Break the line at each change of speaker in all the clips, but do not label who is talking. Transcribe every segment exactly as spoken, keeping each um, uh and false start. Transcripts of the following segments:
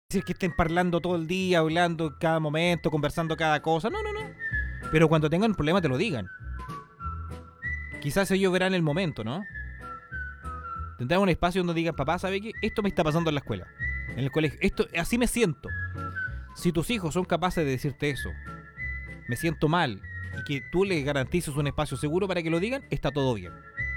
decir que estén parlando todo el día, hablando en cada momento, conversando cada cosa. No, no, no. Pero cuando tengan un problema te lo digan. Quizás ellos verán el momento, ¿no? Tendrán un espacio donde digan, papá, ¿sabe qué? Esto me está pasando en la escuela, en el colegio. Esto, así me siento. Si tus hijos son capaces de decirte eso, me siento mal, y que tú les garantices un espacio seguro para que lo digan, está todo bien.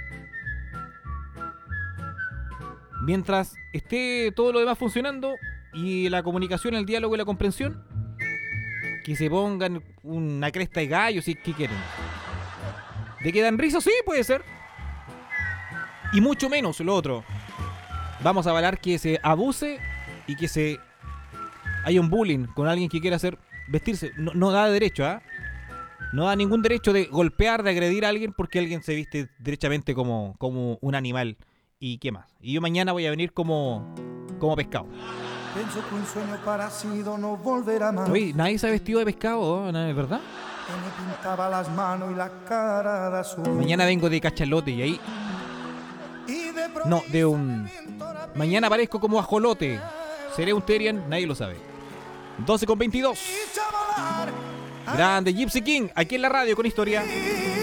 Mientras esté todo lo demás funcionando y la comunicación, el diálogo y la comprensión, que se pongan una cresta de gallo, si ¿qué quieren? ¿De que dan risa? Sí, puede ser. Y mucho menos lo otro. Vamos a avalar que se abuse y que se haya un bullying con alguien que quiera hacer vestirse. No, no da derecho, ¿ah? ¿eh? No da ningún derecho de golpear, de agredir a alguien porque alguien se viste derechamente como, como un animal. ¿Y qué más? Y yo mañana voy a venir como, como pescado.
Pienso que un sueño parecido no volverá más.
Oye, nadie se ha vestido de pescado, ¿no? ¿Es verdad?
Que me pintaba las manos y la cara de azul.
Mañana vengo de cachalote y ahí... No, de un... Mañana aparezco como ajolote. ¿Seré un Terian? Nadie lo sabe. doce con veintidós. Grande Gypsy King, aquí en la radio con historia.